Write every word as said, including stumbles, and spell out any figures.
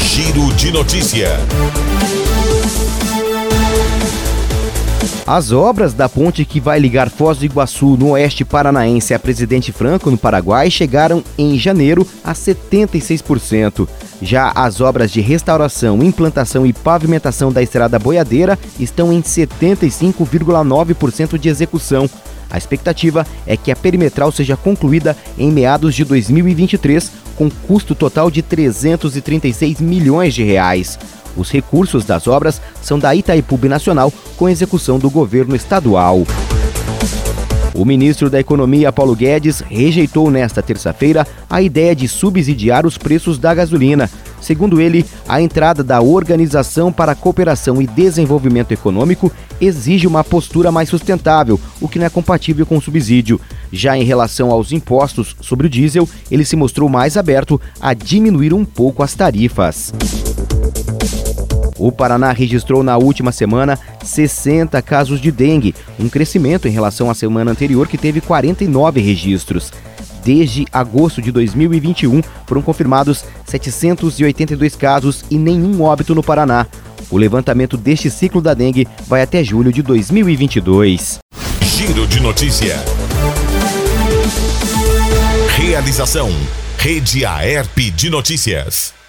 Giro de Notícia. As obras da ponte que vai ligar Foz do Iguaçu, no oeste paranaense, a Presidente Franco, no Paraguai, chegaram em janeiro a setenta e seis por cento. Já as obras de restauração, implantação e pavimentação da estrada boiadeira estão em setenta e cinco vírgula nove por cento de execução. A expectativa é que a perimetral seja concluída em meados de dois mil e vinte e três, com custo total de trezentos e trinta e seis milhões de reais. Os recursos das obras são da Itaipu Binacional, com execução do governo estadual. O ministro da Economia, Paulo Guedes, rejeitou nesta terça-feira a ideia de subsidiar os preços da gasolina. Segundo ele, a entrada da Organização para a Cooperação e Desenvolvimento Econômico exige uma postura mais sustentável, o que não é compatível com o subsídio. Já em relação aos impostos sobre o diesel, ele se mostrou mais aberto a diminuir um pouco as tarifas. O Paraná registrou na última semana sessenta casos de dengue, um crescimento em relação à semana anterior, que teve quarenta e nove registros. Desde agosto de dois mil e vinte e um, foram confirmados setecentos e oitenta e dois casos e nenhum óbito no Paraná. O levantamento deste ciclo da dengue vai até julho de dois mil e vinte e dois. Giro de Notícia. Realização: Rede Aerp de Notícias.